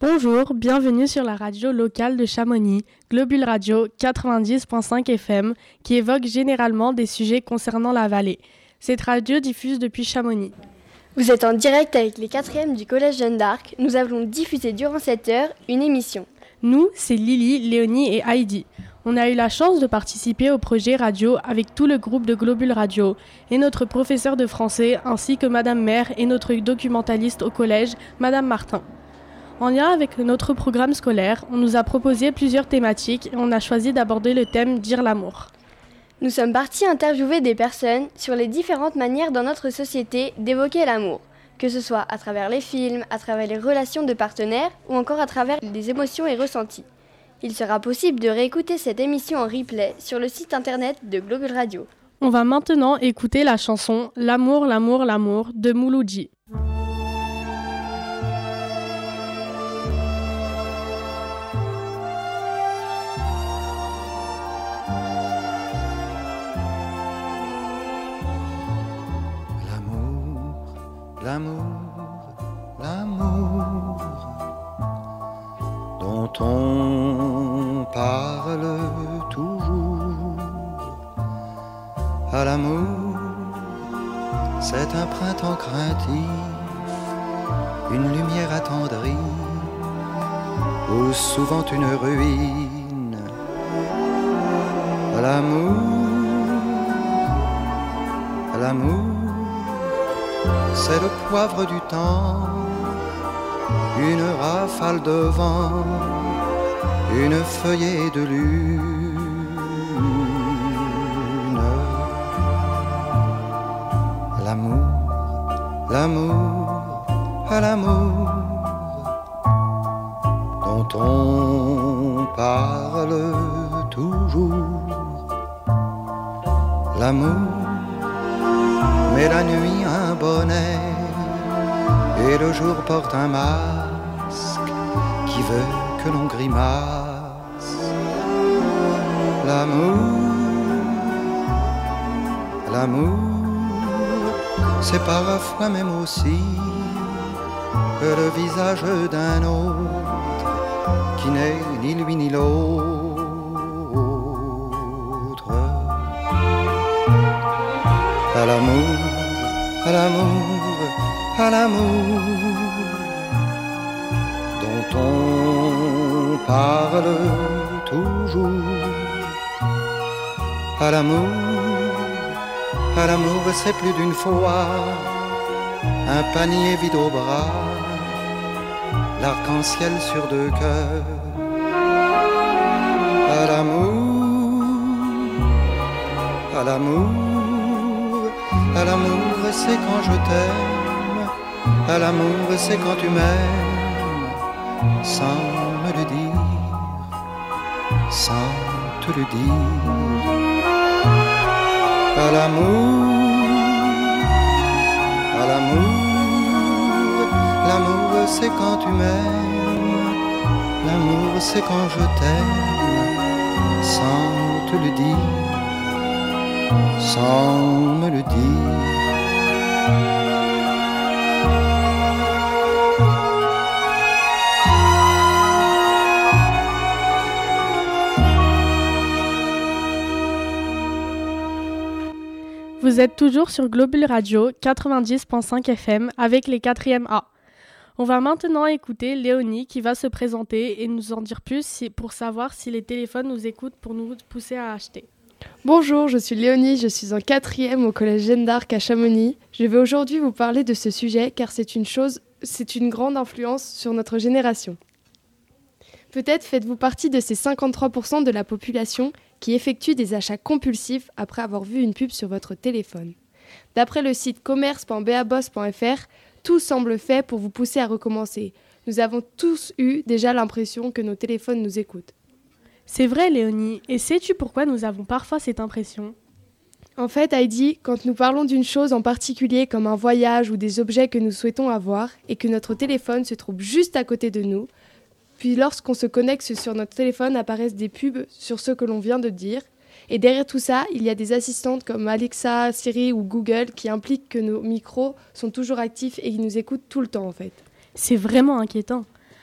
Bonjour, bienvenue sur la radio locale de Chamonix, Globule Radio 90.5 FM, qui évoque généralement des sujets concernant la vallée. Cette radio diffuse depuis Chamonix. Vous êtes en direct avec les 4e du Collège Jeanne d'Arc. Nous allons diffuser durant cette heure une émission. Nous, c'est Lily, Léonie et Heidi. On a eu la chance de participer au projet radio avec tout le groupe de Globule Radio et notre professeur de français ainsi que Madame Maire et notre documentaliste au collège, Madame Martin. En lien avec notre programme scolaire, on nous a proposé plusieurs thématiques et on a choisi d'aborder le thème « Dire l'amour ». Nous sommes partis interviewer des personnes sur les différentes manières dans notre société d'évoquer l'amour, que ce soit à travers les films, à travers les relations de partenaires ou encore à travers les émotions et ressentis. Il sera possible de réécouter cette émission en replay sur le site internet de Globule Radio. On va maintenant écouter la chanson « L'amour, l'amour, l'amour » de Mouloudji. L'amour, l'amour dont on parle toujours. À l'amour, c'est un printemps craintif, une lumière attendrie, ou souvent une ruine. À l'amour, c'est le poivre du temps, une rafale de vent, une feuillée de lune. L'amour, l'amour, à l'amour dont on parle toujours. L'amour met la nuit un bonnet et le jour porte un masque qui veut que l'on grimace. L'amour, c'est parfois même aussi le visage d'un autre qui n'est ni lui ni l'autre. À l'amour, à l'amour, à l'amour dont on parle toujours. À l'amour, c'est plus d'une fois un panier vide au bras, l'arc-en-ciel sur deux cœurs. À l'amour, à l'amour, c'est quand je t'aime. À l'amour, c'est quand tu m'aimes, sans me le dire, sans te le dire. À l'amour, l'amour, c'est quand tu m'aimes. L'amour, c'est quand je t'aime, sans te le dire, sans me le dire. Vous êtes toujours sur Globule Radio 90.5 FM avec les 4e A. On va maintenant écouter Léonie qui va se présenter et nous en dire plus pour savoir si les téléphones nous écoutent pour nous pousser à acheter. Bonjour, je suis Léonie, je suis en 4e au Collège Jeanne d'Arc à Chamonix. Je vais aujourd'hui vous parler de ce sujet car c'est une grande influence sur notre génération. Peut-être faites-vous partie de ces 53% de la population qui effectuent des achats compulsifs après avoir vu une pub sur votre téléphone. D'après le site commerce.baboss.fr, tout semble fait pour vous pousser à recommencer. Nous avons tous eu déjà l'impression que nos téléphones nous écoutent. C'est vrai Léonie, et sais-tu pourquoi nous avons parfois cette impression ? En fait, Heidi, quand nous parlons d'une chose en particulier comme un voyage ou des objets que nous souhaitons avoir et que notre téléphone se trouve juste à côté de nous, puis lorsqu'on se connecte sur notre téléphone apparaissent des pubs sur ce que l'on vient de dire. Et derrière tout ça, il y a des assistantes comme Alexa, Siri ou Google qui impliquent que nos micros sont toujours actifs et qui nous écoutent tout le temps en fait. C'est vraiment inquiétant.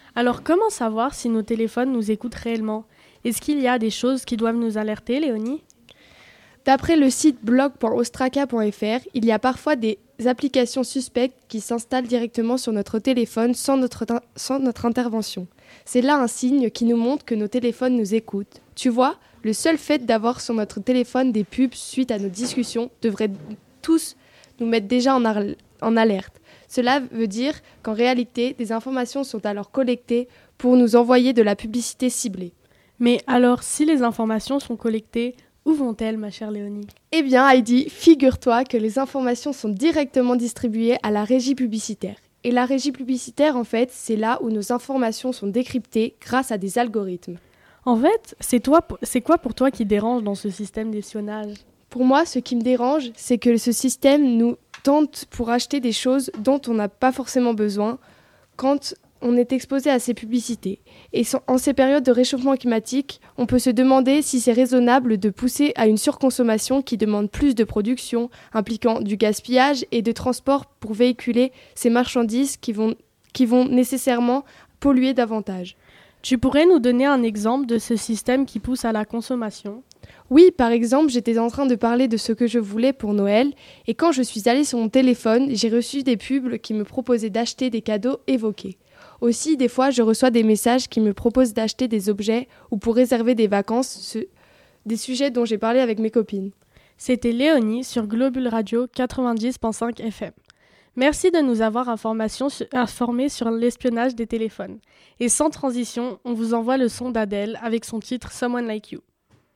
Alors comment savoir si nos téléphones nous écoutent réellement? Est-ce qu'il y a des choses qui doivent nous alerter, Léonie? D'après le site blog.ostraka.fr, il y a parfois des applications suspectes qui s'installent directement sur notre téléphone sans notre intervention. C'est là un signe qui nous montre que nos téléphones nous écoutent. Tu vois, le seul fait d'avoir sur notre téléphone des pubs suite à nos discussions devrait tous nous mettre déjà en alerte. Cela veut dire qu'en réalité, des informations sont alors collectées pour nous envoyer de la publicité ciblée. Mais alors, si les informations sont collectées, où vont-elles, ma chère Léonie? Eh bien, Heidi, figure-toi que les informations sont directement distribuées à la régie publicitaire. Et la régie publicitaire, en fait, c'est là où nos informations sont décryptées grâce à des algorithmes. En fait, c'est quoi pour toi qui dérange dans ce système d'espionnage? Pour moi, ce qui me dérange, c'est que ce système nous tente pour acheter des choses dont on n'a pas forcément besoin quand on est exposé à ces publicités. Et en ces périodes de réchauffement climatique, on peut se demander si c'est raisonnable de pousser à une surconsommation qui demande plus de production, impliquant du gaspillage et de transport pour véhiculer ces marchandises qui vont nécessairement polluer davantage. Tu pourrais nous donner un exemple de ce système qui pousse à la consommation? Oui, par exemple, j'étais en train de parler de ce que je voulais pour Noël et quand je suis allée sur mon téléphone, j'ai reçu des pubs qui me proposaient d'acheter des cadeaux évoqués. Aussi, des fois, je reçois des messages qui me proposent d'acheter des objets ou pour réserver des vacances, des sujets dont j'ai parlé avec mes copines. C'était Léonie sur Globule Radio 90.5 FM. Merci de nous avoir informés sur l'espionnage des téléphones. Et sans transition, on vous envoie le son d'Adèle avec son titre Someone Like You.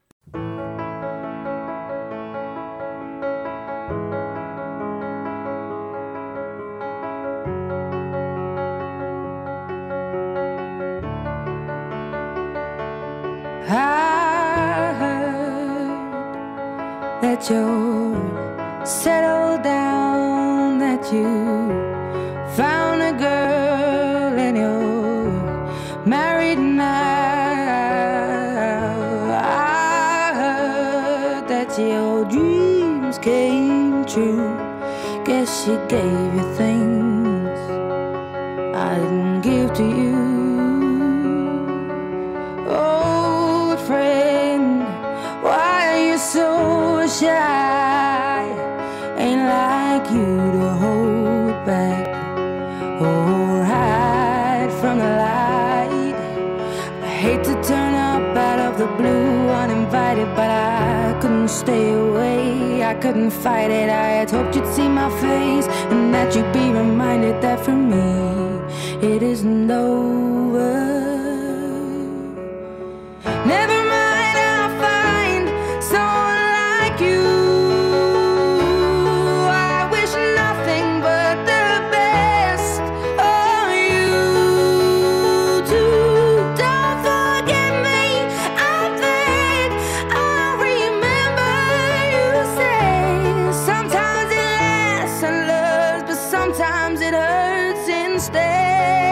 I heard that you're settled down, that you found a girl and you're married now. I heard that your dreams came true. Guess she gave you things I didn't give to you. So shy, ain't like you to hold back or hide from the light. I hate to turn up out of the blue uninvited, but I couldn't stay away, I couldn't fight it. I had hoped you'd see my face and that you'd be reminded that for me it isn't over. Never mind, I'll find someone like you. I wish nothing but the best of you too. Don't forget me, I think I'll remember you say sometimes it lasts and loves, but sometimes it hurts instead.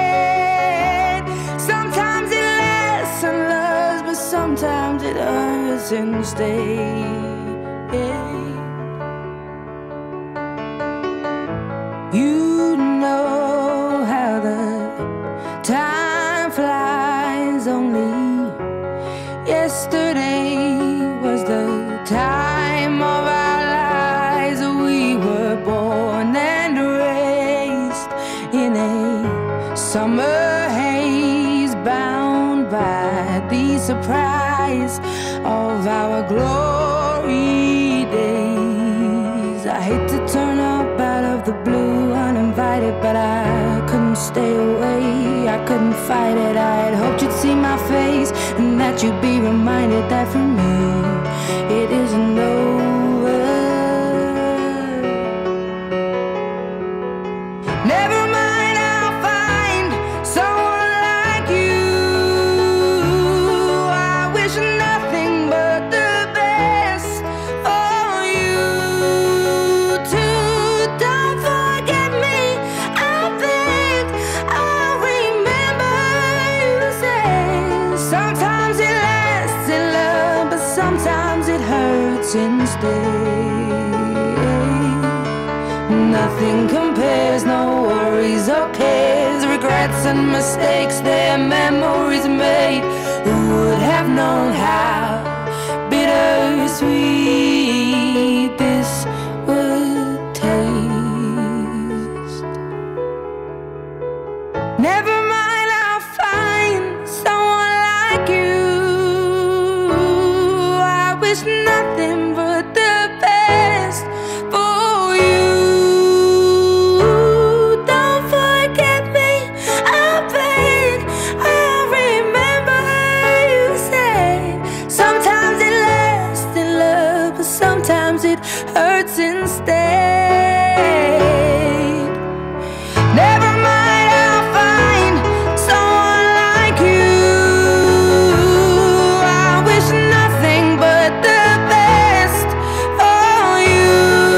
Sometimes it lasts and loves, but sometimes it hurts instead. You know how the time flies. Only yesterday was the time of our lives. We were born and raised in a summer haze, bound by the surprise of our glory days. I hate to turn up out of the blue uninvited, but I couldn't stay away, I couldn't fight it. I had hoped you'd see my face and that you'd be reminded that for me it isn't over. Never mind, I'll find someone like you. I wish nothing but the best for you too. Don't forget me, I think I'll remember you say sometimes it lasts in love, but sometimes it hurts instead. Nothing compares, no worries or cares, regrets and mistakes their memories made. Who would have known how bittersweet this would taste? Never mind, I'll find someone like you. I wish nothing but the best for you. Don't forget me, I beg. I remember you said sometimes it lasts in love, but sometimes it hurts instead. Never mind, I'll find someone like you. I wish nothing but the best for you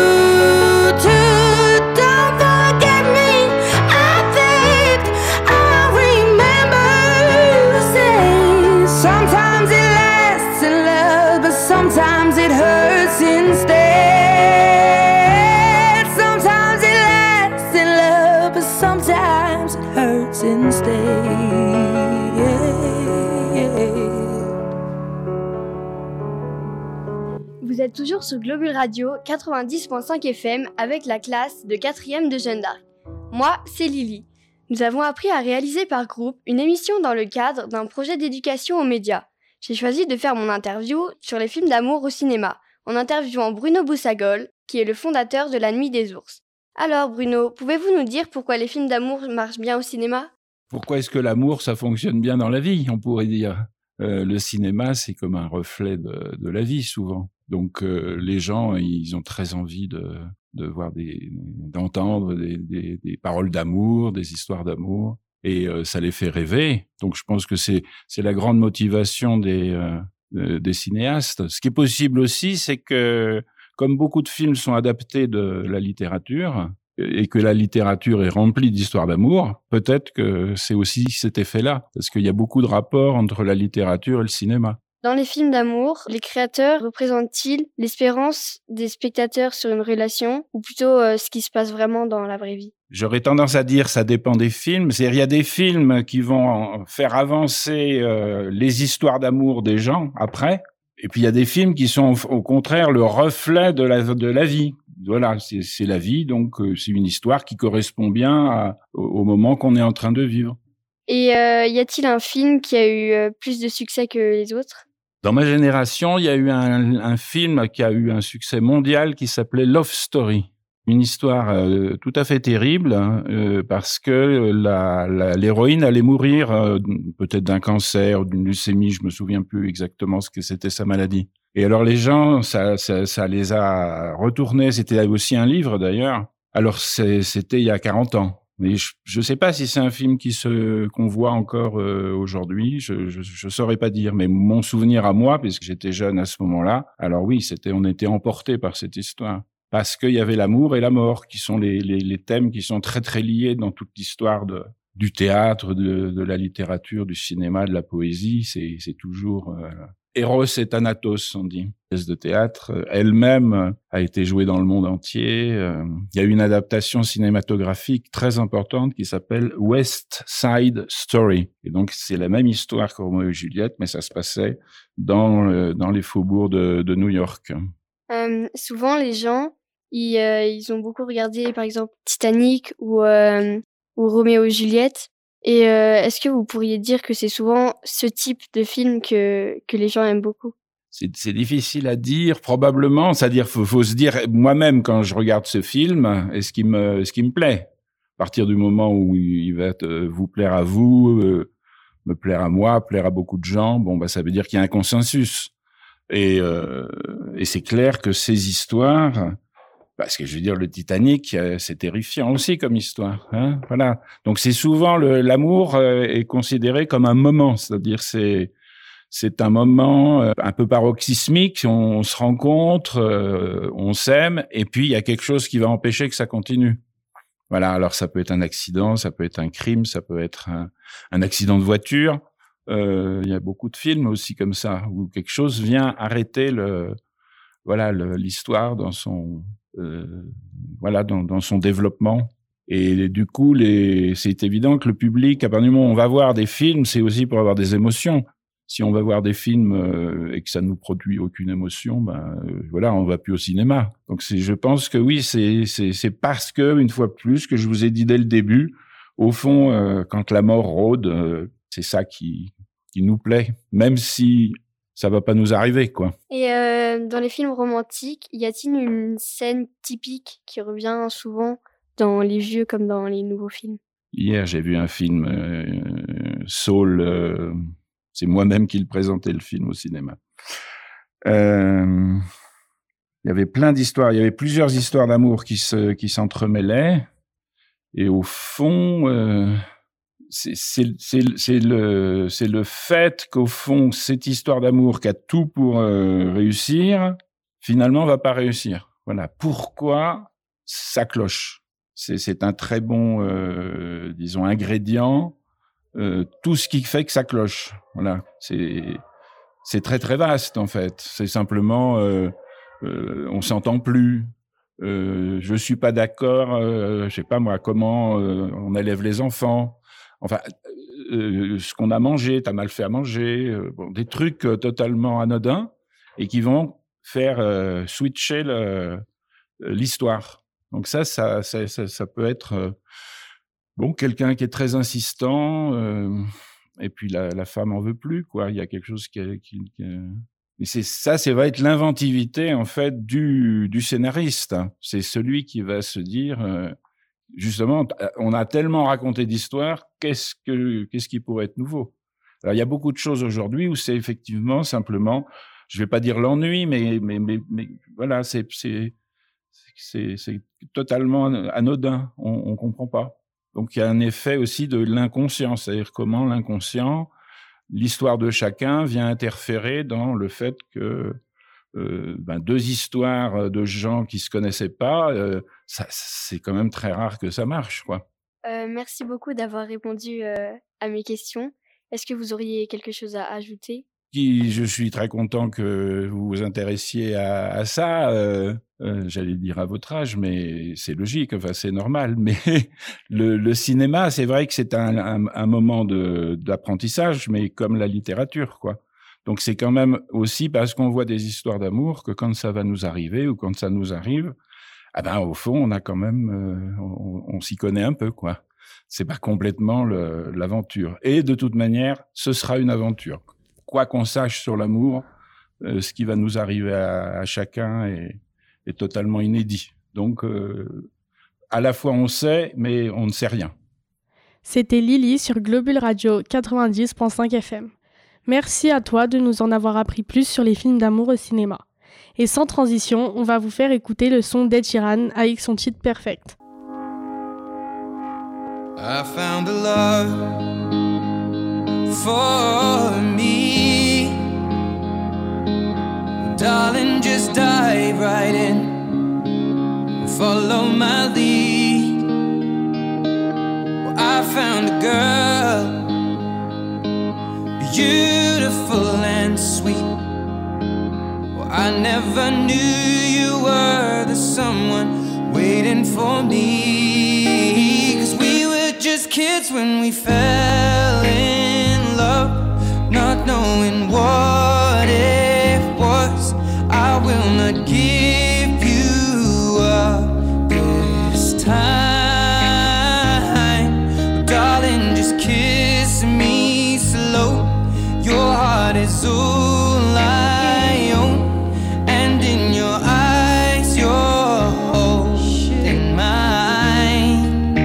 too. Don't forget me, I begged. I remember you say sometimes it lasts in love, but sometimes it hurts instead. Sometimes it lasts in love, but sometimes it hurts instead. Vous êtes toujours sur Globule Radio 90.5 FM avec la classe de 4e de Jeanne d'Arc. Moi, c'est Lily. Nous avons appris à réaliser par groupe une émission dans le cadre d'un projet d'éducation aux médias. J'ai choisi de faire mon interview sur les films d'amour au cinéma, en interviewant Bruno Boussagol, qui est le fondateur de La Nuit des Ours. Alors Bruno, pouvez-vous nous dire pourquoi les films d'amour marchent bien au cinéma ? Pourquoi est-ce que l'amour, ça fonctionne bien dans la vie, on pourrait dire. Le cinéma, c'est comme un reflet de la vie, souvent. Donc, les gens, ils ont très envie de voir d'entendre des paroles d'amour, des histoires d'amour, et ça les fait rêver. Donc, je pense que c'est la grande motivation des cinéastes. Ce qui est possible aussi, c'est que, comme beaucoup de films sont adaptés de la littérature, et que la littérature est remplie d'histoires d'amour, peut-être que c'est aussi cet effet-là, parce qu'il y a beaucoup de rapports entre la littérature et le cinéma. Dans les films d'amour, les créateurs représentent-ils l'espérance des spectateurs sur une relation, ou plutôt ce qui se passe vraiment dans la vraie vie ? J'aurais tendance à dire ça dépend des films. C'est-à-dire, il y a des films qui vont faire avancer les histoires d'amour des gens après, et puis il y a des films qui sont au contraire le reflet de la vie. Voilà, c'est la vie, donc c'est une histoire qui correspond bien au moment qu'on est en train de vivre. Et y a-t-il un film qui a eu plus de succès que les autres ? Dans ma génération, il y a eu un film qui a eu un succès mondial qui s'appelait Love Story. Une histoire tout à fait terrible parce que l'héroïne allait mourir peut-être d'un cancer ou d'une leucémie, je me souviens plus exactement ce que c'était sa maladie. Et alors les gens, ça les a retournés. C'était aussi un livre d'ailleurs. Alors c'était il y a 40 ans. Mais je sais pas si c'est un film qu'on voit encore aujourd'hui. Je saurais pas dire. Mais mon souvenir à moi, puisque j'étais jeune à ce moment-là, alors oui, on était emportés par cette histoire. Parce qu'il y avait l'amour et la mort, qui sont les thèmes qui sont très très liés dans toute l'histoire du théâtre, de la littérature, du cinéma, de la poésie. C'est toujours Eros et Thanatos, on dit. Pièce de théâtre, elle-même a été jouée dans le monde entier. Il y a eu une adaptation cinématographique très importante qui s'appelle West Side Story. Et donc, c'est la même histoire que Roméo et Juliette, mais ça se passait dans les faubourgs de New York. Souvent, les gens, ils ont beaucoup regardé, par exemple, Titanic ou Roméo et Juliette. Et est-ce que vous pourriez dire que c'est souvent ce type de film que les gens aiment beaucoup ? C'est difficile à dire, probablement. C'est-à-dire, faut se dire, moi-même, quand je regarde ce film, est-ce qu'il me plaît ? À partir du moment où il va vous plaire à vous, me plaire à moi, plaire à beaucoup de gens, ça veut dire qu'il y a un consensus. Et c'est clair que ces histoires, parce que je veux dire, le Titanic, c'est terrifiant aussi comme histoire, hein, voilà. Donc c'est souvent l'amour est considéré comme un moment, c'est-à-dire c'est un moment un peu paroxysmique, on se rencontre, on s'aime, et puis il y a quelque chose qui va empêcher que ça continue. Voilà, alors ça peut être un accident, ça peut être un crime, ça peut être un accident de voiture. Il y a beaucoup de films aussi comme ça, où quelque chose vient arrêter l'histoire dans son dans son développement. Et du coup, c'est évident que le public, à partir du moment où on va voir des films, c'est aussi pour avoir des émotions. Si on va voir des films et que ça nous produit aucune émotion, voilà, on va plus au cinéma. Donc je pense que oui, c'est parce que, une fois de plus, que je vous ai dit dès le début, au fond, quand la mort rôde, c'est ça qui nous plaît, même si ça va pas nous arriver, quoi. Et dans les films romantiques, y a-t-il une scène typique qui revient souvent dans les vieux comme dans les nouveaux films? Hier, j'ai vu un film, Soul, c'est moi-même qui le présentais, le film, au cinéma. Il y avait plein d'histoires, il y avait plusieurs histoires d'amour qui s'entremêlaient. Et au fond, c'est le fait qu'au fond, cette histoire d'amour qui a tout pour réussir, finalement, va pas réussir. Voilà. Pourquoi ça cloche? C'est un très bon, disons, ingrédient. Tout ce qui fait que ça cloche. Voilà. C'est très, très vaste, en fait. C'est simplement, on s'entend plus. Je suis pas d'accord, je sais pas moi, comment on élève les enfants. Enfin, ce qu'on a mangé, t'as mal fait à manger. Bon, des trucs totalement anodins et qui vont faire switcher l'histoire. Donc ça peut être quelqu'un qui est très insistant et puis la femme en veut plus, quoi. Il y a quelque chose qui mais ça va être l'inventivité en fait du scénariste. C'est celui qui va se dire justement, on a tellement raconté d'histoires, qu'est-ce qui pourrait être nouveau? Alors il y a beaucoup de choses aujourd'hui où c'est effectivement simplement, je vais pas dire l'ennui, mais voilà, c'est totalement anodin. On comprend pas. Donc il y a un effet aussi de l'inconscient, c'est-à-dire comment l'inconscient, l'histoire de chacun vient interférer dans le fait que deux histoires de gens qui se connaissaient pas, c'est quand même très rare que ça marche, quoi. Merci beaucoup d'avoir répondu à mes questions. Est-ce que vous auriez quelque chose à ajouter? Je suis très content que vous vous intéressiez à ça. J'allais dire à votre âge, mais c'est logique, enfin c'est normal. Mais le cinéma, c'est vrai que c'est un moment d'apprentissage, mais comme la littérature, quoi. Donc c'est quand même aussi parce qu'on voit des histoires d'amour que quand ça va nous arriver ou quand ça nous arrive, au fond, on a quand même, on s'y connaît un peu, quoi. C'est pas complètement l'aventure. Et de toute manière, ce sera une aventure. Quoi qu'on sache sur l'amour, ce qui va nous arriver à chacun est totalement inédit. Donc, à la fois on sait, mais on ne sait rien. C'était Lily sur Globule Radio 90.5 FM. Merci à toi de nous en avoir appris plus sur les films d'amour au cinéma. Et sans transition, on va vous faire écouter le son d'Ed Sheeran avec son titre Perfect. I found a love for me. Darling, just dive right in. Follow my lead. Well, I found a girl, beautiful and sweet. Well, I never knew you were the someone waiting for me. 'Cause we were just kids when we fell in love, not knowing what it was. I will not give you up this time. Darling, just kiss me slow. Your heart is all I own, and in your eyes you're holding mine.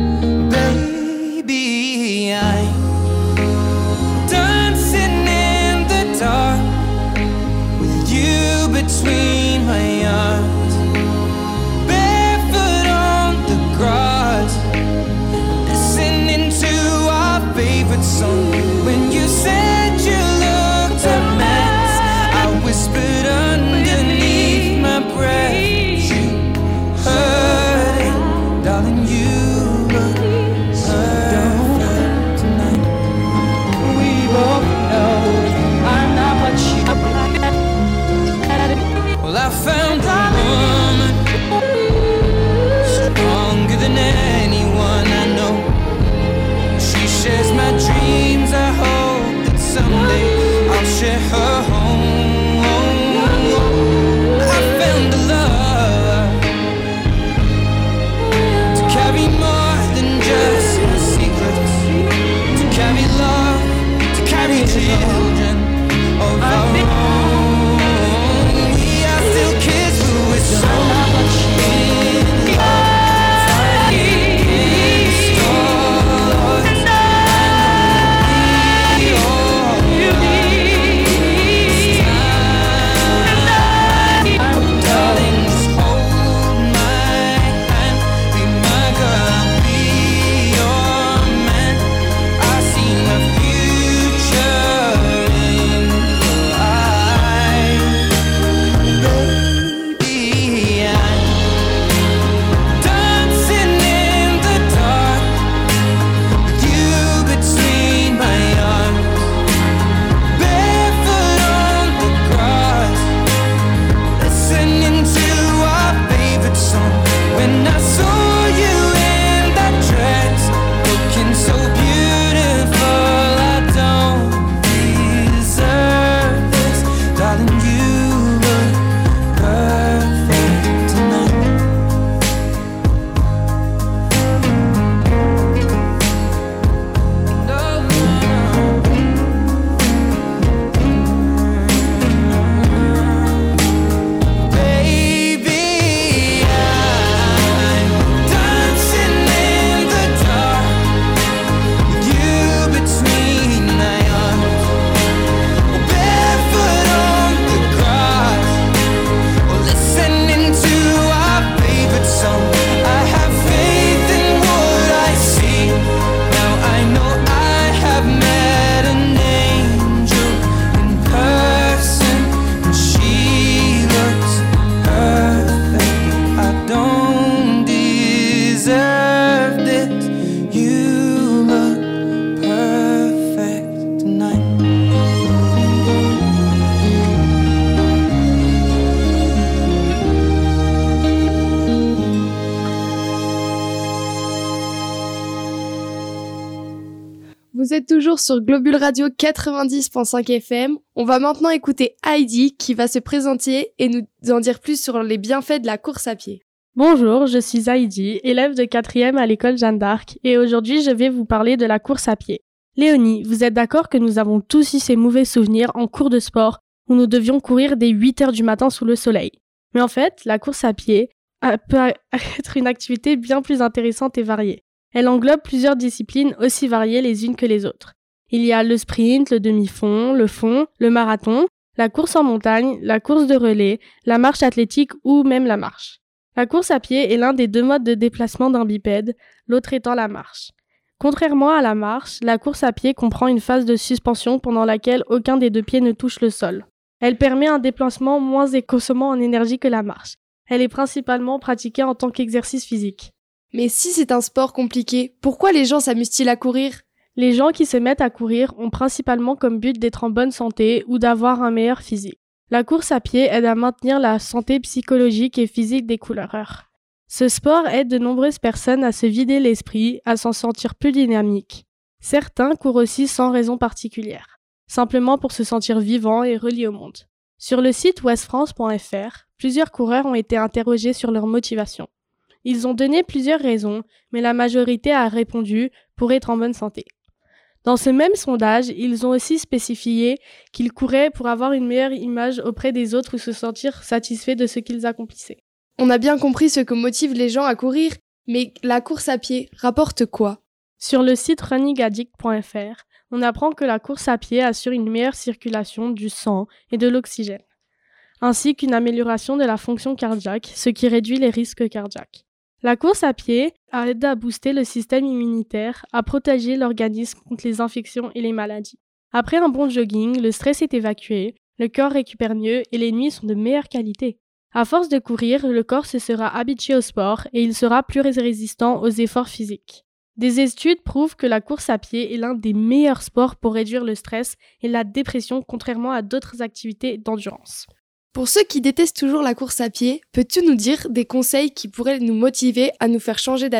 Baby, I'm dancing in the dark with you between my arms, barefoot on the grass, listening to our favorite song. When you said you looked a mess, someday I'll share her home. I found a love to carry more than just her secrets, to carry love, to carry children of our own. We are still kids, but we're so much in love. Vous êtes toujours sur Globule Radio 90.5 FM. On va maintenant écouter Heidi qui va se présenter et nous en dire plus sur les bienfaits de la course à pied. Bonjour, je suis Heidi, élève de 4e à l'école Jeanne d'Arc et aujourd'hui je vais vous parler de la course à pied. Léonie, vous êtes d'accord que nous avons tous eu ces mauvais souvenirs en cours de sport où nous devions courir dès 8h du matin sous le soleil. Mais en fait, la course à pied peut être une activité bien plus intéressante et variée. Elle englobe plusieurs disciplines aussi variées les unes que les autres. Il y a le sprint, le demi-fond, le fond, le marathon, la course en montagne, la course de relais, la marche athlétique ou même la marche. La course à pied est l'un des deux modes de déplacement d'un bipède, l'autre étant la marche. Contrairement à la marche, la course à pied comprend une phase de suspension pendant laquelle aucun des deux pieds ne touche le sol. Elle permet un déplacement moins consommant en énergie que la marche. Elle est principalement pratiquée en tant qu'exercice physique. Mais si c'est un sport compliqué, pourquoi les gens s'amusent-ils à courir ? Les gens qui se mettent à courir ont principalement comme but d'être en bonne santé ou d'avoir un meilleur physique. La course à pied aide à maintenir la santé psychologique et physique des coureurs. Ce sport aide de nombreuses personnes à se vider l'esprit, à s'en sentir plus dynamique. Certains courent aussi sans raison particulière, simplement pour se sentir vivants et reliés au monde. Sur le site westfrance.fr, plusieurs coureurs ont été interrogés sur leur motivation. Ils ont donné plusieurs raisons, mais la majorité a répondu pour être en bonne santé. Dans ce même sondage, ils ont aussi spécifié qu'ils couraient pour avoir une meilleure image auprès des autres ou se sentir satisfaits de ce qu'ils accomplissaient. On a bien compris ce que motive les gens à courir, mais la course à pied rapporte quoi ? Sur le site runningaddict.fr, on apprend que la course à pied assure une meilleure circulation du sang et de l'oxygène, ainsi qu'une amélioration de la fonction cardiaque, ce qui réduit les risques cardiaques. La course à pied aide à booster le système immunitaire, à protéger l'organisme contre les infections et les maladies. Après un bon jogging, le stress est évacué, le corps récupère mieux et les nuits sont de meilleure qualité. À force de courir, le corps se sera habitué au sport et il sera plus résistant aux efforts physiques. Des études prouvent que la course à pied est l'un des meilleurs sports pour réduire le stress et la dépression, contrairement à d'autres activités d'endurance. Pour ceux qui détestent toujours la course à pied, peux-tu nous dire des conseils qui pourraient nous motiver à nous faire changer d'avis ?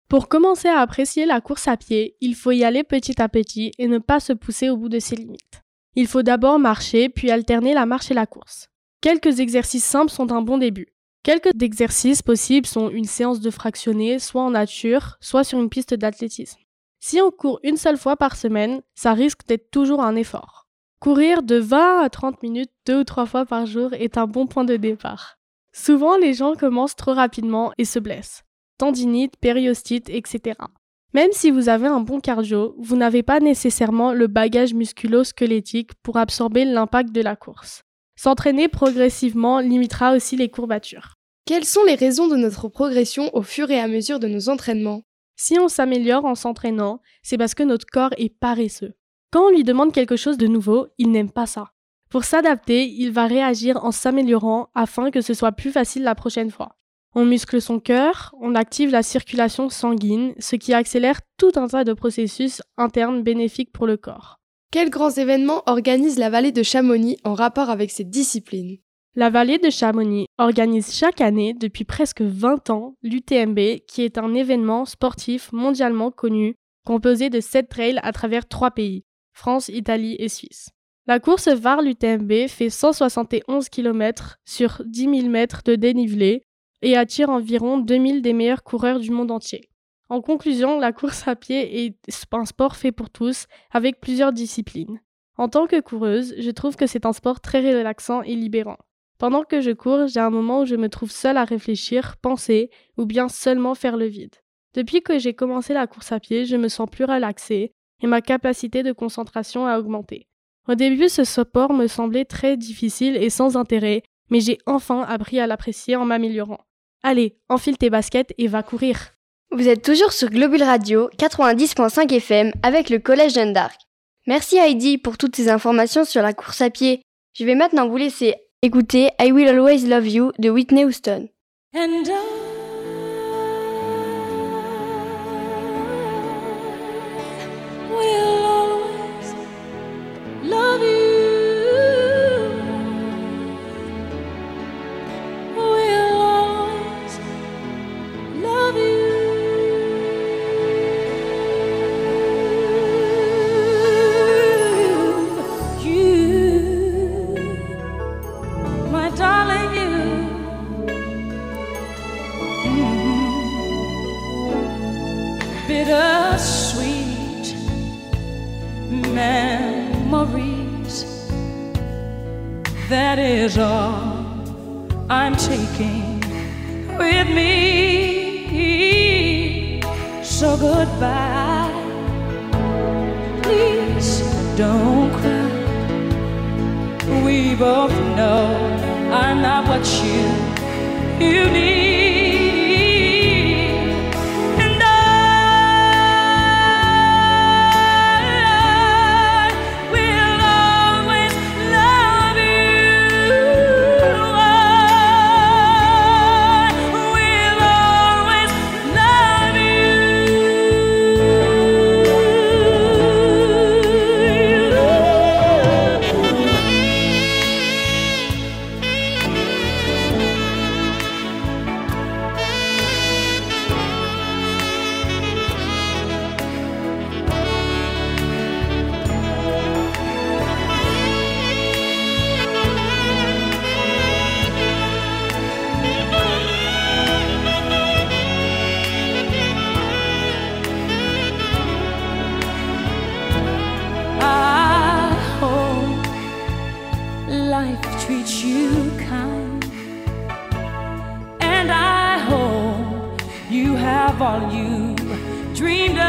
Pour commencer à apprécier la course à pied, il faut y aller petit à petit et ne pas se pousser au bout de ses limites. Il faut d'abord marcher, puis alterner la marche et la course. Quelques exercices simples sont un bon début. Quelques exercices possibles sont une séance de fractionnés, soit en nature, soit sur une piste d'athlétisme. Si on court une seule fois par semaine, ça risque d'être toujours un effort. Courir de 20 à 30 minutes 2 ou 3 fois par jour est un bon point de départ. Souvent, les gens commencent trop rapidement et se blessent. Tendinite, périostite, etc. Même si vous avez un bon cardio, vous n'avez pas nécessairement le bagage musculo-squelettique pour absorber l'impact de la course. S'entraîner progressivement limitera aussi les courbatures. Quelles sont les raisons de notre progression au fur et à mesure de nos entraînements ? Si on s'améliore en s'entraînant, c'est parce que notre corps est paresseux. Quand on lui demande quelque chose de nouveau, il n'aime pas ça. Pour s'adapter, il va réagir en s'améliorant afin que ce soit plus facile la prochaine fois. On muscle son cœur, on active la circulation sanguine, ce qui accélère tout un tas de processus internes bénéfiques pour le corps. Quels grands événements organise la vallée de Chamonix en rapport avec cette discipline ? La vallée de Chamonix organise chaque année, depuis presque 20 ans, l'UTMB, qui est un événement sportif mondialement connu, composé de 7 trails à travers 3 pays, France, Italie et Suisse. La course VAR l'UTMB fait 171 km sur 10 000 mètres de dénivelé et attire environ 2000 des meilleurs coureurs du monde entier. En conclusion, la course à pied est un sport fait pour tous, avec plusieurs disciplines. En tant que coureuse, je trouve que c'est un sport très relaxant et libérant. Pendant que je cours, j'ai un moment où je me trouve seule à réfléchir, penser ou bien seulement faire le vide. Depuis que j'ai commencé la course à pied, je me sens plus relaxée et ma capacité de concentration a augmenté. Au début, ce sport me semblait très difficile et sans intérêt, mais j'ai enfin appris à l'apprécier en m'améliorant. Allez, enfile tes baskets et va courir. Vous êtes toujours sur Globule Radio 90.5 FM avec le Collège Jeanne d'Arc. Merci Heidi pour toutes ces informations sur la course à pied. Je vais maintenant vous laisser écouter I Will Always Love You de Whitney Houston. And will always love you. Will always love you. You, my darling, you. Bittersweet memories. That is all I'm taking with me. So goodbye. Please don't cry. We both know I'm not what you need. Treat you kind, and I hope you have all you dreamed of,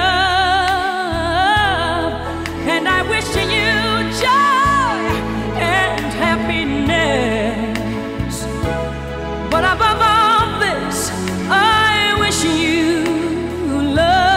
and I wish you joy and happiness, but above all this, I wish you love.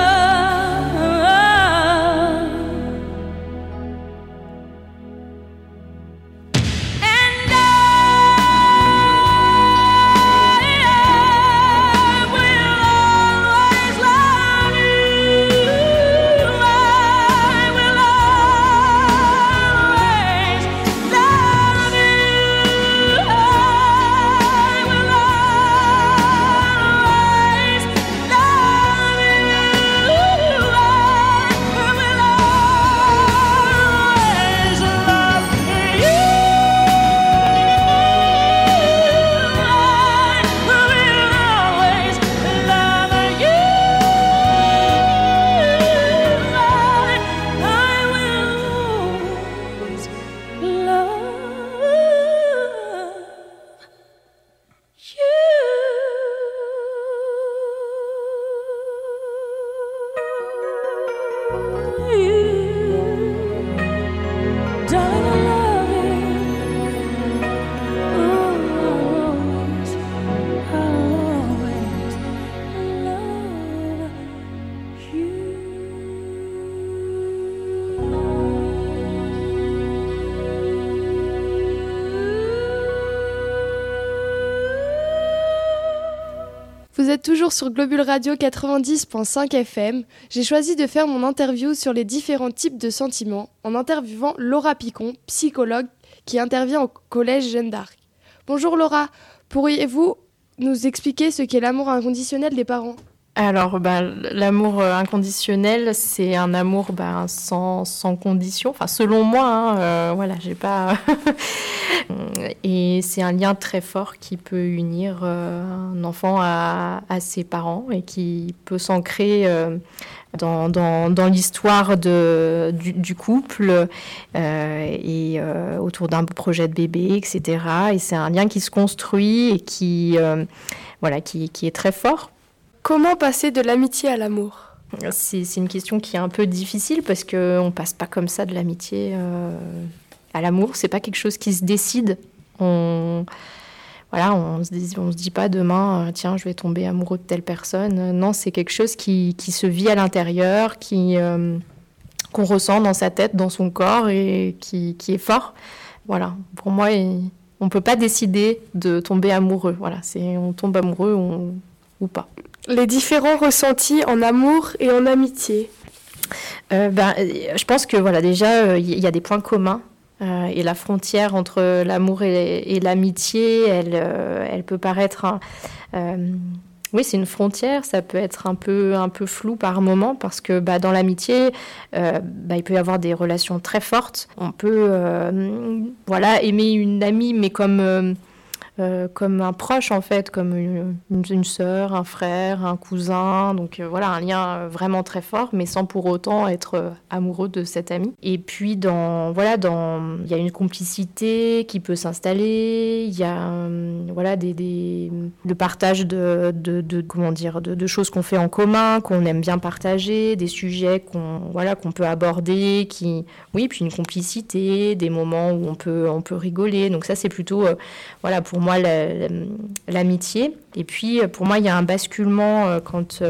Vous êtes toujours sur Globule Radio 90.5 FM. J'ai choisi de faire mon interview sur les différents types de sentiments en interviewant Laura Picon, psychologue qui intervient au collège Jeanne d'Arc. Bonjour Laura, pourriez-vous nous expliquer ce qu'est l'amour inconditionnel des parents ? Alors, l'amour inconditionnel, c'est un amour sans condition. Enfin, selon moi, j'ai pas. Et c'est un lien très fort qui peut unir un enfant à ses parents et qui peut s'ancrer dans l'histoire du couple et autour d'un projet de bébé, etc. Et c'est un lien qui se construit et qui est très fort. Comment passer de l'amitié à l'amour ? C'est une question qui est un peu difficile parce qu'on ne passe pas comme ça de l'amitié à l'amour. C'est pas quelque chose qui se décide. On se dit pas demain, tiens, je vais tomber amoureux de telle personne. Non, c'est quelque chose qui se vit à l'intérieur, qu'on ressent dans sa tête, dans son corps et qui est fort. Voilà, pour moi, on ne peut pas décider de tomber amoureux. Voilà, on tombe amoureux ou pas. Les différents ressentis en amour et en amitié. Je pense que déjà, il y a des points communs. Et la frontière entre l'amour et l'amitié, elle peut paraître... oui, c'est une frontière, ça peut être un peu flou par moment, parce que dans l'amitié, il peut y avoir des relations très fortes. On peut aimer une amie, mais comme un proche, en fait, comme une sœur, un frère, un cousin. Donc un lien vraiment très fort, mais sans pour autant être amoureux de cet ami. Et puis, il y a une complicité qui peut s'installer. Il y a le partage de choses qu'on fait en commun, qu'on aime bien partager, des sujets qu'on peut aborder, puis une complicité, des moments où on peut rigoler. Donc ça, c'est plutôt pour moi l'amitié. Et puis pour moi il y a un basculement quand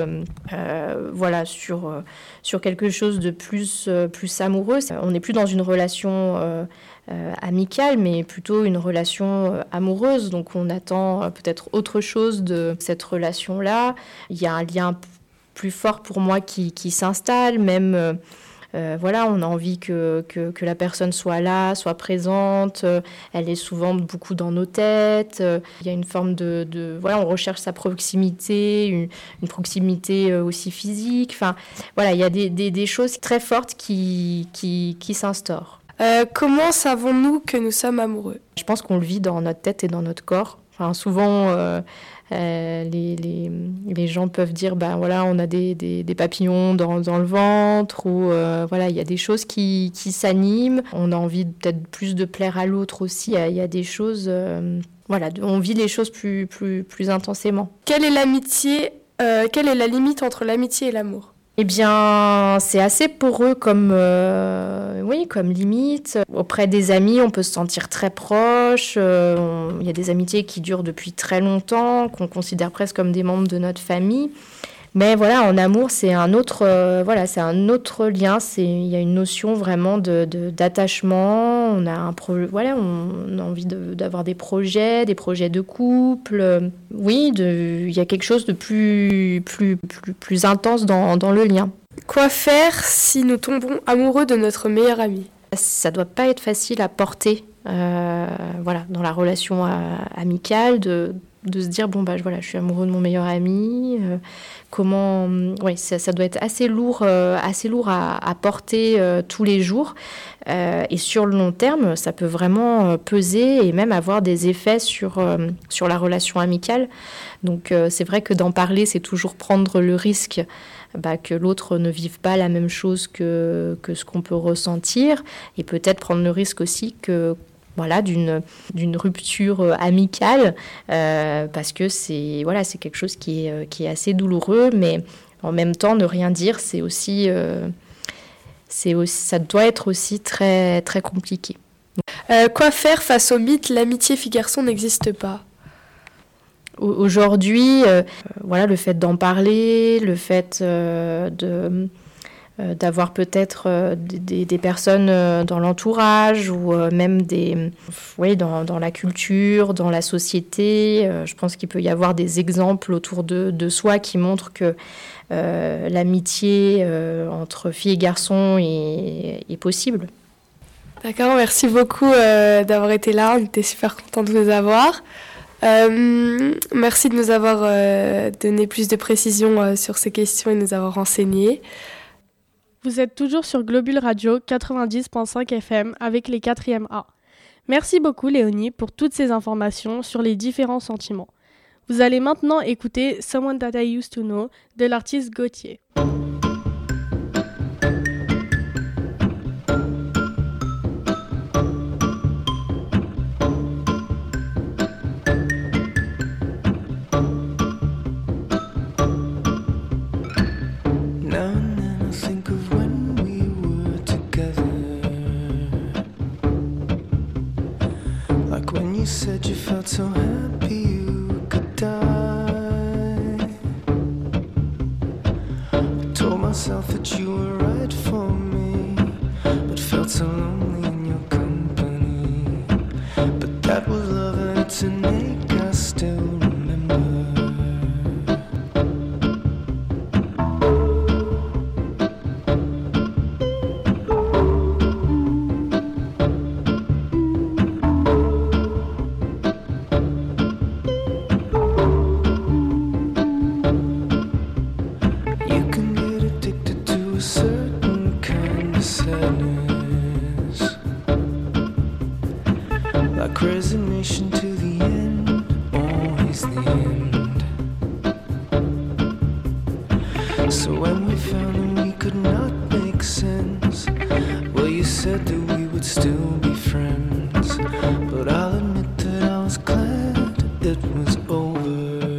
sur quelque chose de plus amoureux. On n'est plus dans une relation amicale, mais plutôt une relation amoureuse. Donc on attend peut-être autre chose de cette relation-là. Il y a un lien plus fort pour moi qui s'installe, même on a envie que la personne soit là, soit présente. Elle est souvent beaucoup dans nos têtes. Il y a une forme on recherche sa proximité, une proximité aussi physique. Enfin, il y a des choses très fortes qui s'instaurent. Comment savons-nous que nous sommes amoureux ? Je pense qu'on le vit dans notre tête et dans notre corps. Enfin, souvent, les gens peuvent dire, on a des papillons dans le ventre, ou il y a des choses qui s'animent. On a envie peut-être plus de plaire à l'autre aussi. Il y a des choses, on vit les choses plus intensément. Quelle est l'amitié ? Quelle est la limite entre l'amitié et l'amour ? Eh bien, c'est assez poreux comme limite. Auprès des amis, on peut se sentir très proche. Il y a des amitiés qui durent depuis très longtemps, qu'on considère presque comme des membres de notre famille. Mais en amour, c'est un autre lien. Il y a une notion vraiment d'attachement. On a on a envie d'avoir des projets de couple. Il y a quelque chose de plus intense dans le lien. Quoi faire si nous tombons amoureux de notre meilleur ami ? Ça doit pas être facile à porter, dans la relation amicale, de se dire je suis amoureux de mon meilleur ami. Ça doit être assez lourd à porter tous les jours. Et sur le long terme, ça peut vraiment peser et même avoir des effets sur la relation amicale. Donc c'est vrai que d'en parler, c'est toujours prendre le risque que l'autre ne vive pas la même chose que ce qu'on peut ressentir, et peut-être prendre le risque aussi d'une rupture amicale, parce que c'est quelque chose qui est assez douloureux, mais en même temps ne rien dire, c'est aussi ça doit être aussi très très compliqué. Quoi faire face au mythe l'amitié fille-garçon n'existe pas ? Aujourd'hui, le fait d'en parler, le fait de d'avoir peut-être des personnes dans l'entourage ou même dans la culture, dans la société. Je pense qu'il peut y avoir des exemples autour de soi qui montrent que l'amitié entre filles et garçons est possible. D'accord, merci beaucoup d'avoir été là. On était super contents de vous avoir. Merci de nous avoir donné plus de précisions sur ces questions et de nous avoir renseignés. Vous êtes toujours sur Globule Radio 90.5 FM avec les 4e A. Merci beaucoup Léonie pour toutes ces informations sur les différents sentiments. Vous allez maintenant écouter Someone That I Used to Know de l'artiste Gauthier. You said you felt so happy you could die. I told myself that you were right for me, but felt so lonely in your company. But that was love and it's an ache I still remember. Resignation to the end, always the end. So when we found that we could not make sense, well, you said that we would still be friends. But I'll admit that I was glad it was over.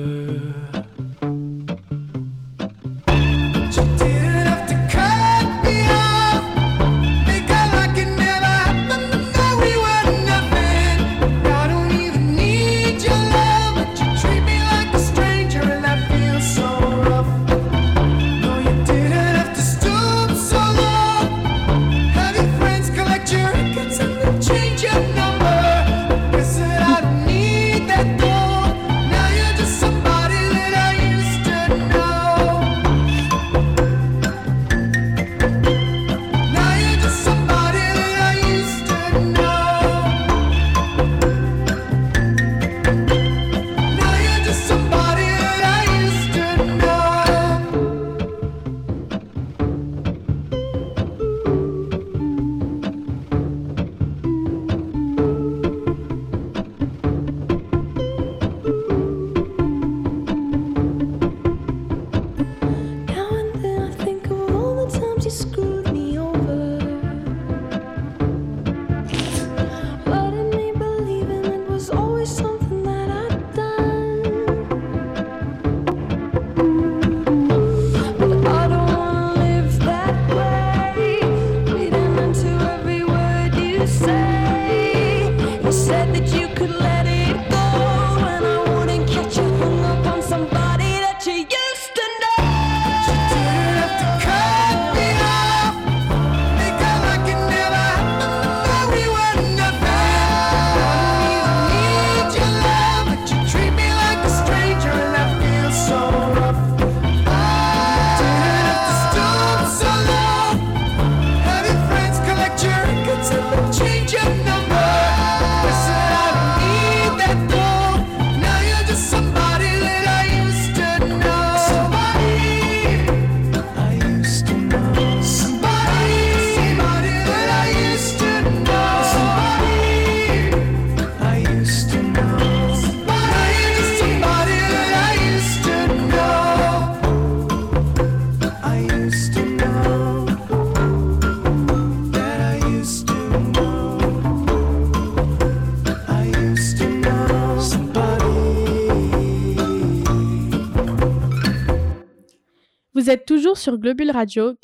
Vous êtes toujours sur Globule Radio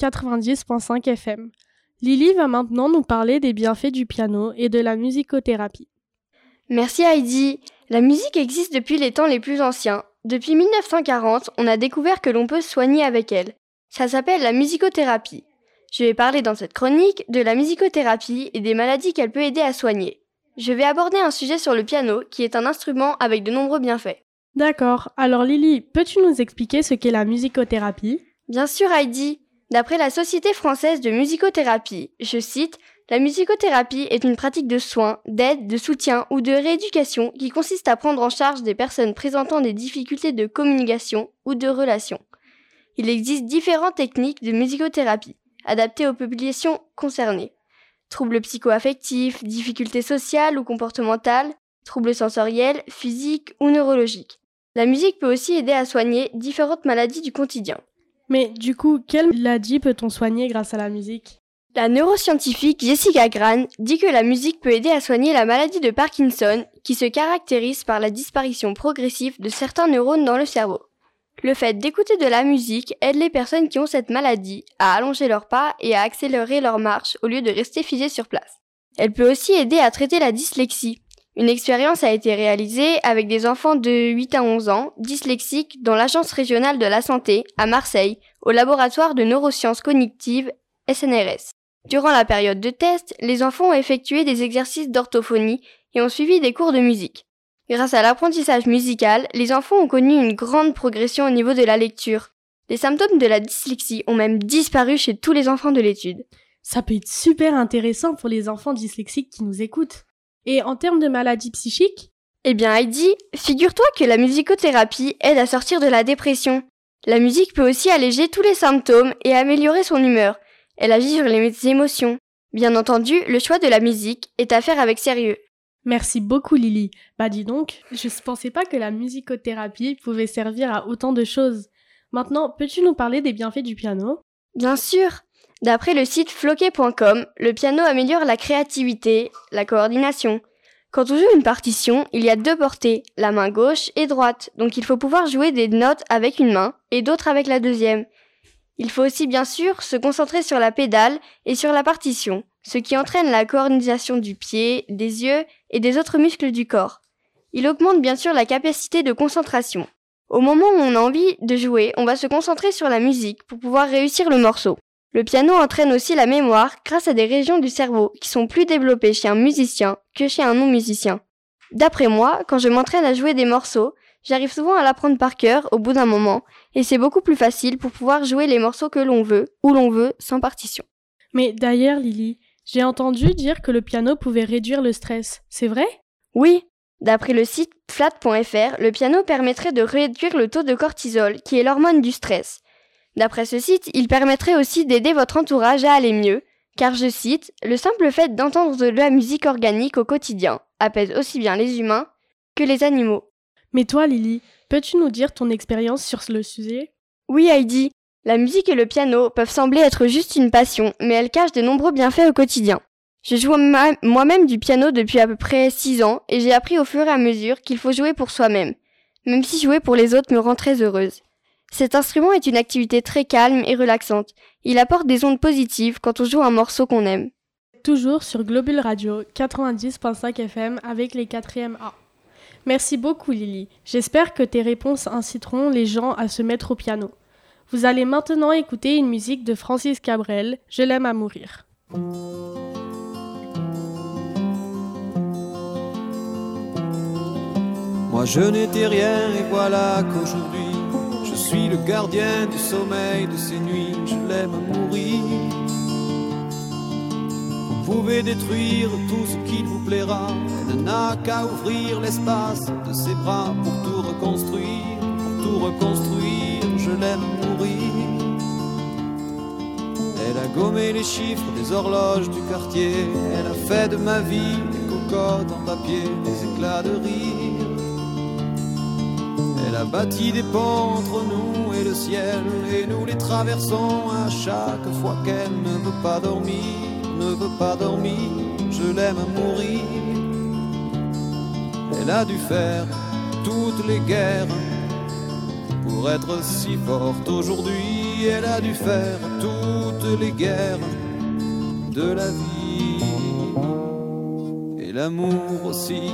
90.5 FM. Lily va maintenant nous parler des bienfaits du piano et de la musicothérapie. Merci Heidi. La musique existe depuis les temps les plus anciens. Depuis 1940, on a découvert que l'on peut se soigner avec elle. Ça s'appelle la musicothérapie. Je vais parler dans cette chronique de la musicothérapie et des maladies qu'elle peut aider à soigner. Je vais aborder un sujet sur le piano, qui est un instrument avec de nombreux bienfaits. D'accord. Alors Lily, peux-tu nous expliquer ce qu'est la musicothérapie ? Bien sûr Heidi, d'après la Société française de musicothérapie, je cite, « La musicothérapie est une pratique de soins, d'aide, de soutien ou de rééducation qui consiste à prendre en charge des personnes présentant des difficultés de communication ou de relation. Il existe différentes techniques de musicothérapie, adaptées aux populations concernées. Troubles psycho-affectifs, difficultés sociales ou comportementales, troubles sensoriels, physiques ou neurologiques. La musique peut aussi aider à soigner différentes maladies du quotidien. » Mais du coup, quelle maladie peut-on soigner grâce à la musique ? La neuroscientifique Jessica Gran dit que la musique peut aider à soigner la maladie de Parkinson, qui se caractérise par la disparition progressive de certains neurones dans le cerveau. Le fait d'écouter de la musique aide les personnes qui ont cette maladie à allonger leurs pas et à accélérer leur marche au lieu de rester figées sur place. Elle peut aussi aider à traiter la dyslexie. Une expérience a été réalisée avec des enfants de 8 à 11 ans, dyslexiques, dans l'Agence régionale de la santé, à Marseille, au laboratoire de neurosciences cognitives SNRS. Durant la période de test, les enfants ont effectué des exercices d'orthophonie et ont suivi des cours de musique. Grâce à l'apprentissage musical, les enfants ont connu une grande progression au niveau de la lecture. Les symptômes de la dyslexie ont même disparu chez tous les enfants de l'étude. Ça peut être super intéressant pour les enfants dyslexiques qui nous écoutent. Et en termes de maladies psychiques ? Eh bien Heidi, figure-toi que la musicothérapie aide à sortir de la dépression. La musique peut aussi alléger tous les symptômes et améliorer son humeur. Elle agit sur les émotions. Bien entendu, le choix de la musique est à faire avec sérieux. Merci beaucoup Lily. Bah dis donc, je ne pensais pas que la musicothérapie pouvait servir à autant de choses. Maintenant, peux-tu nous parler des bienfaits du piano ? Bien sûr. D'après le site floquet.com, le piano améliore la créativité, la coordination. Quand on joue une partition, il y a 2 portées, la main gauche et droite, donc il faut pouvoir jouer des notes avec une main et d'autres avec la deuxième. Il faut aussi bien sûr se concentrer sur la pédale et sur la partition, ce qui entraîne la coordination du pied, des yeux et des autres muscles du corps. Il augmente bien sûr la capacité de concentration. Au moment où on a envie de jouer, on va se concentrer sur la musique pour pouvoir réussir le morceau. Le piano entraîne aussi la mémoire grâce à des régions du cerveau qui sont plus développées chez un musicien que chez un non-musicien. D'après moi, quand je m'entraîne à jouer des morceaux, j'arrive souvent à l'apprendre par cœur au bout d'un moment, et c'est beaucoup plus facile pour pouvoir jouer les morceaux que l'on veut, où l'on veut, sans partition. Mais d'ailleurs Lily, j'ai entendu dire que le piano pouvait réduire le stress, c'est vrai ? Oui, d'après le site flat.fr, le piano permettrait de réduire le taux de cortisol, qui est l'hormone du stress. D'après ce site, il permettrait aussi d'aider votre entourage à aller mieux, car je cite, « Le simple fait d'entendre de la musique organique au quotidien apaise aussi bien les humains que les animaux. » Mais toi Lily, peux-tu nous dire ton expérience sur le sujet ? Oui Heidi, la musique et le piano peuvent sembler être juste une passion, mais elles cachent de nombreux bienfaits au quotidien. Je joue moi-même du piano depuis à peu près 6 ans et j'ai appris au fur et à mesure qu'il faut jouer pour soi-même, même si jouer pour les autres me rend très heureuse. Cet instrument est une activité très calme et relaxante. Il apporte des ondes positives quand on joue un morceau qu'on aime. Toujours sur Globule Radio 90.5 FM avec les 4e A. Merci beaucoup Lily. J'espère que tes réponses inciteront les gens à se mettre au piano. Vous allez maintenant écouter une musique de Francis Cabrel, Je l'aime à mourir. Moi je n'étais rien et voilà qu'aujourd'hui je suis le gardien du sommeil de ces nuits. Je l'aime à mourir. Vous pouvez détruire tout ce qu'il vous plaira. Elle n'a qu'à ouvrir l'espace de ses bras pour tout reconstruire, pour tout reconstruire. Je l'aime à mourir. Elle a gommé les chiffres des horloges du quartier. Elle a fait de ma vie des cocottes en papier, des éclats de rire. Elle a bâti des ponts entre nous et le ciel, et nous les traversons à chaque fois qu'elle ne veut pas dormir, ne veut pas dormir. Je l'aime à mourir. Elle a dû faire toutes les guerres pour être si forte aujourd'hui. Elle a dû faire toutes les guerres de la vie et l'amour aussi.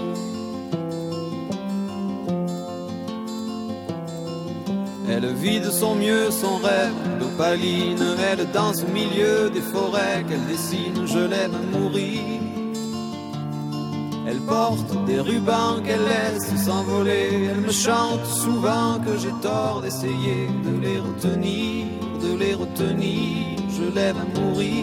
Elle vit de son mieux son rêve d'opaline. Elle danse au milieu des forêts qu'elle dessine. Je l'aime à mourir. Elle porte des rubans qu'elle laisse s'envoler. Elle me chante souvent que j'ai tort d'essayer de les retenir, de les retenir. Je l'aime à mourir.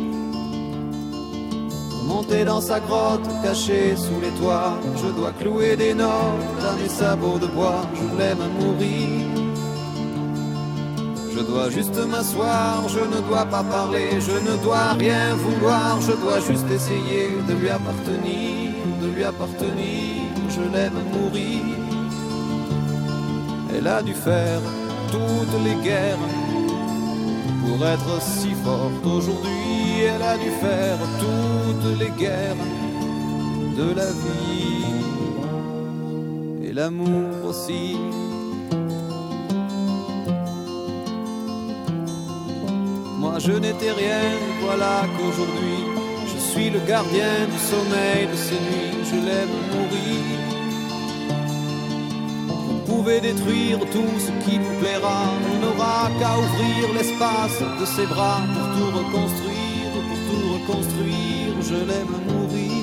Pour monter dans sa grotte cachée sous les toits, je dois clouer des notes à mes sabots de bois. Je l'aime à mourir. Je dois juste m'asseoir, je ne dois pas parler, je ne dois rien vouloir, je dois juste essayer de lui appartenir, de lui appartenir, je l'aime à mourir. Elle a dû faire toutes les guerres pour être si forte aujourd'hui. Elle a dû faire toutes les guerres de la vie et l'amour aussi. Moi je n'étais rien, voilà qu'aujourd'hui je suis le gardien du sommeil de ces nuits. Je l'aime mourir. Vous pouvez détruire tout ce qui vous plaira, on n'aura qu'à ouvrir l'espace de ses bras pour tout reconstruire, pour tout reconstruire. Je l'aime mourir.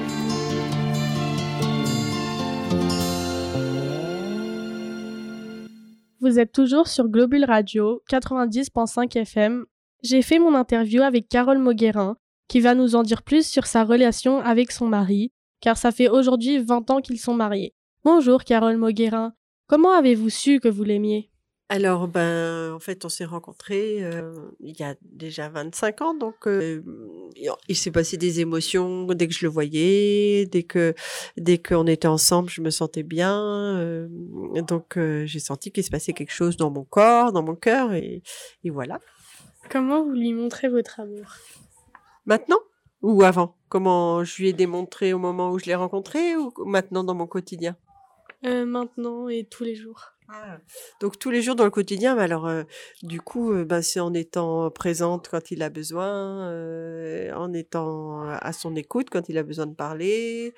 Vous êtes toujours sur Globule Radio 90.5 FM. J'ai fait mon interview avec Carole Mauguerin, qui va nous en dire plus sur sa relation avec son mari, car ça fait aujourd'hui 20 ans qu'ils sont mariés. Bonjour Carole Mauguerin, comment avez-vous su que vous l'aimiez ? Alors, en fait, on s'est rencontrés il y a déjà 25 ans, donc il s'est passé des émotions dès que je le voyais, dès qu'on était ensemble, je me sentais bien, donc j'ai senti qu'il se passait quelque chose dans mon corps, dans mon cœur, et voilà. Comment vous lui montrez votre amour ? Maintenant ou avant ? Comment je lui ai démontré au moment où je l'ai rencontré ou maintenant dans mon quotidien ? Maintenant et tous les jours. Donc tous les jours dans le quotidien, du coup, c'est en étant présente quand il a besoin, en étant à son écoute quand il a besoin de parler,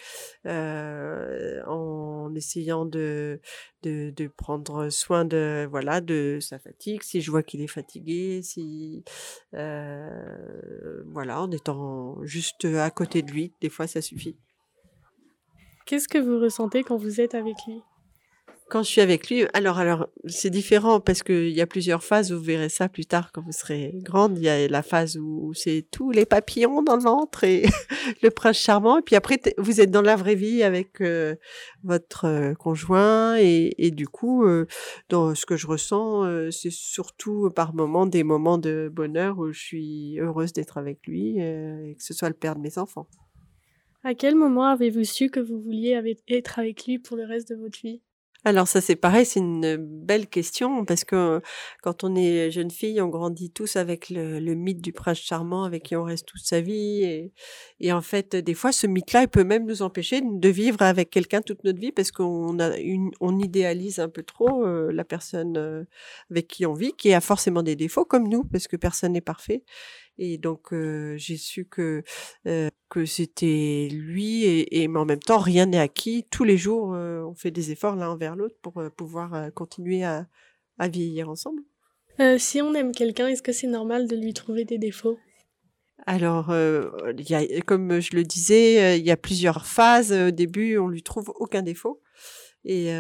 en essayant de prendre soin de sa fatigue, si je vois qu'il est fatigué, en étant juste à côté de lui, des fois ça suffit. Qu'est-ce que vous ressentez quand vous êtes avec lui ? Quand je suis avec lui, alors c'est différent parce qu'il y a plusieurs phases, vous verrez ça plus tard quand vous serez grande. Il y a la phase où c'est tous les papillons dans le ventre et le prince charmant. Et puis après, vous êtes dans la vraie vie avec votre conjoint et du coup, dans ce que je ressens, c'est surtout par moments des moments de bonheur où je suis heureuse d'être avec lui et que ce soit le père de mes enfants. À quel moment avez-vous su que vous vouliez être avec lui pour le reste de votre vie ? Alors ça c'est pareil, c'est une belle question parce que quand on est jeune fille, on grandit tous avec le mythe du prince charmant avec qui on reste toute sa vie et en fait des fois ce mythe-là il peut même nous empêcher de vivre avec quelqu'un toute notre vie parce on idéalise un peu trop la personne avec qui on vit, qui a forcément des défauts comme nous parce que personne n'est parfait. Et donc j'ai su que c'était lui mais en même temps rien n'est acquis. Tous les jours on fait des efforts l'un envers l'autre pour pouvoir continuer à vieillir ensemble. Si on aime quelqu'un, est-ce que c'est normal de lui trouver des défauts ? Alors, comme je le disais, il y a plusieurs phases. Au début, on lui trouve aucun défaut et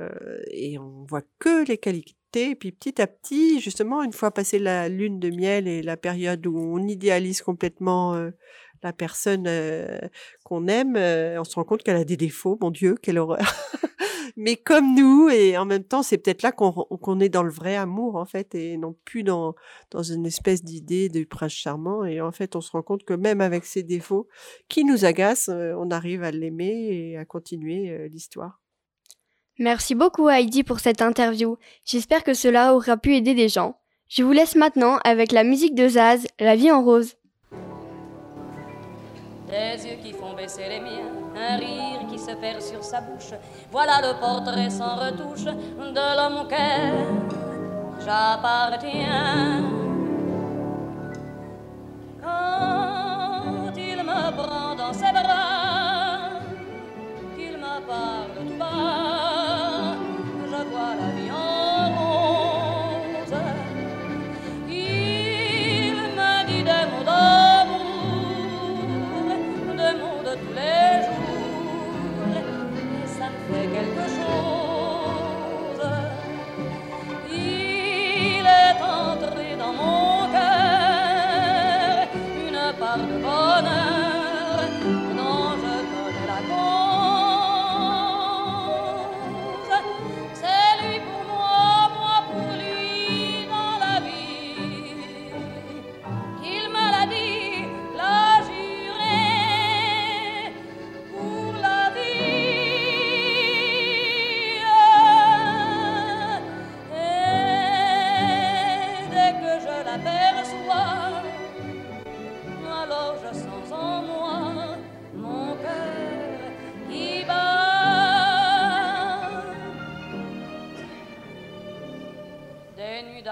on voit que les qualités. Et puis petit à petit, justement, une fois passé la lune de miel et la période où on idéalise complètement la personne qu'on aime, on se rend compte qu'elle a des défauts. Mon Dieu, quelle horreur. Mais comme nous, et en même temps, c'est peut-être là qu'on est dans le vrai amour, en fait, et non plus dans une espèce d'idée de prince charmant. Et en fait, on se rend compte que même avec ses défauts qui nous agacent, on arrive à l'aimer et à continuer l'histoire. Merci beaucoup Heidi pour cette interview. J'espère que cela aura pu aider des gens. Je vous laisse maintenant avec la musique de Zaz, La vie en rose. Des yeux qui font baisser les miens, un rire qui se perd sur sa bouche. Voilà le portrait sans retouche de l'homme auquel j'appartiens. Quand il me prend dans ses bras, qu'il me parle tout bas, je vois la vie en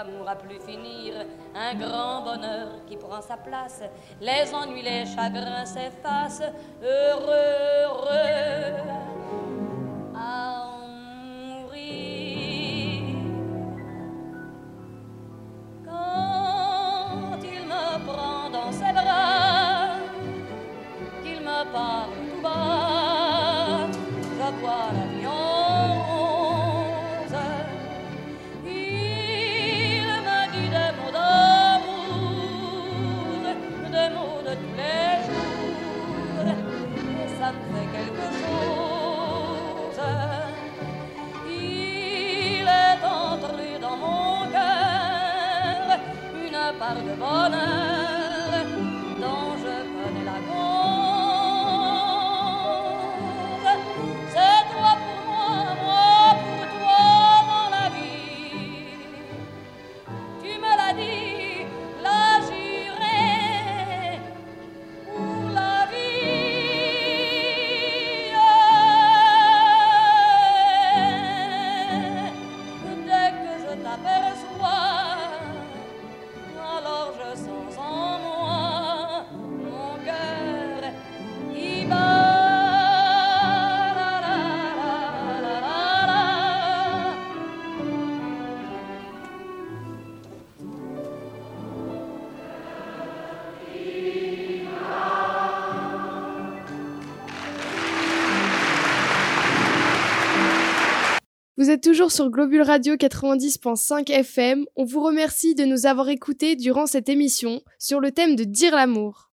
l'amour à plus finir, un grand bonheur qui prend sa place, les ennuis, les chagrins s'effacent, heureux, heureux, à en mourir. Quand il me prend dans ses bras, qu'il me parle tout bas, je vois la vie en rose. Il me dit des mots d'amour, des mots de tous les jours, et ça me fait quelque chose. Il est entré dans mon cœur une part de bonheur dont je connais la cause. C'est toi pour moi, moi pour toi dans la vie. Tu me l'as dit, l'as juré pour la vie. Dès que je t'aperçois, alors je sens en moi mon cœur qui bat. La, la, la, la, la, la. Vous êtes toujours sur Globule Radio 90.5 FM. On vous remercie de nous avoir écoutés durant cette émission sur le thème de Dire l'amour.